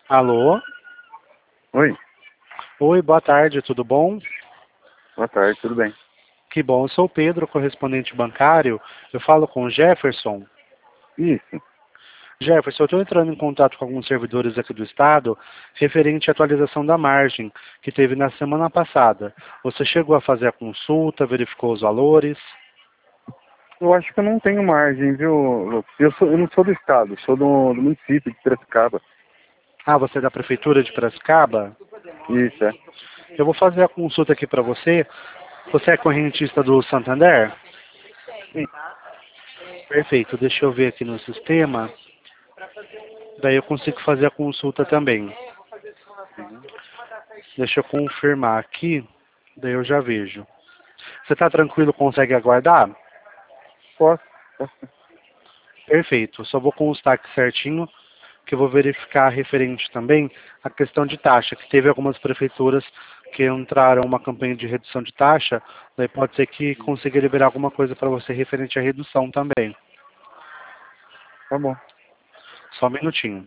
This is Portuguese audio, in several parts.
Alô? Oi, Oi, boa tarde, tudo bom? boa tarde, tudo bem? Que bom, eu sou o Pedro, correspondente bancário. Eu falo com o Jefferson. Isso, Jefferson, eu estou entrando em contato com alguns servidores aqui do estado referente à atualização da margem que teve na semana passada. Você chegou a fazer a consulta, verificou os valores? eu acho que eu não tenho margem, viu, Lucas? Eu não sou do estado, sou do município de Piracicaba. Ah, você é da prefeitura de Piracicaba? Isso, é. Eu vou fazer a consulta aqui para você. Você é correntista do Santander? Sim. Perfeito, deixa eu ver aqui no sistema. Daí eu consigo fazer a consulta também. Uhum. Deixa eu confirmar aqui, daí eu já vejo. Você está tranquilo, consegue aguardar? Posso, posso. Perfeito, só vou constar aqui certinho, que eu vou verificar referente também à questão de taxa, que teve algumas prefeituras que entraram uma campanha de redução de taxa, daí pode ser que consiga liberar alguma coisa para você referente à redução também. Tá bom. Só um minutinho.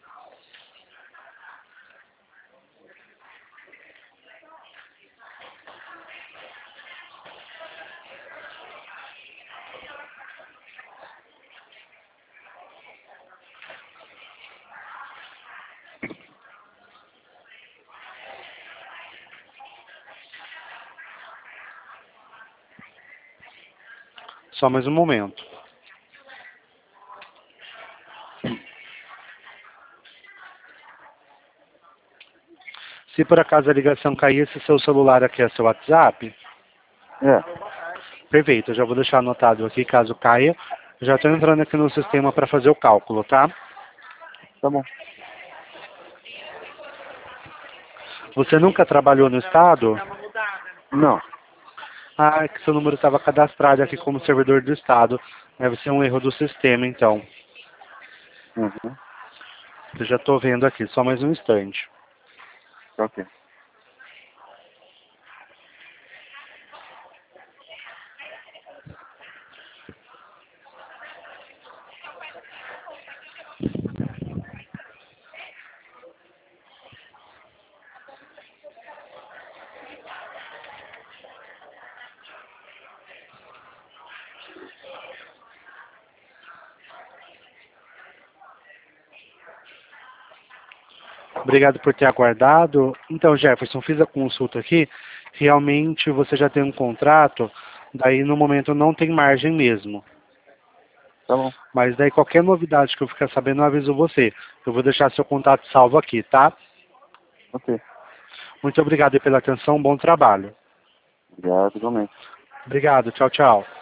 Só mais um momento. Se por acaso a ligação cair, esse seu celular aqui é seu WhatsApp? É, Perfeito, eu já vou deixar anotado aqui, caso caia. Eu já estou entrando aqui no sistema para fazer o cálculo, tá? tá bom. Você nunca trabalhou no estado? Não, Ah, é que seu número estava cadastrado aqui como servidor do estado. Deve ser um erro do sistema, então. uhum. Eu já estou vendo aqui, só mais um instante. Tá ok. Obrigado por ter aguardado. Então, Jefferson, fiz a consulta aqui. Realmente você já tem um contrato, daí no momento não tem margem mesmo. Tá bom, Mas daí qualquer novidade que eu ficar sabendo, eu aviso você. Eu vou deixar seu contato salvo aqui, tá? ok. Muito obrigado aí pela atenção, bom trabalho. Obrigado, igualmente. Obrigado, tchau, tchau.